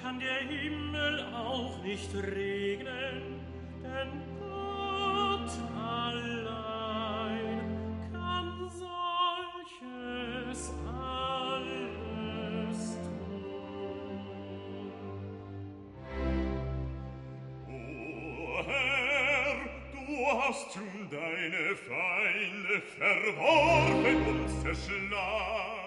kann der Himmel auch nicht regnen, denn Gott allein kann solches alles tun. O Herr, du hast deine Feinde verworfen und zerschlagen.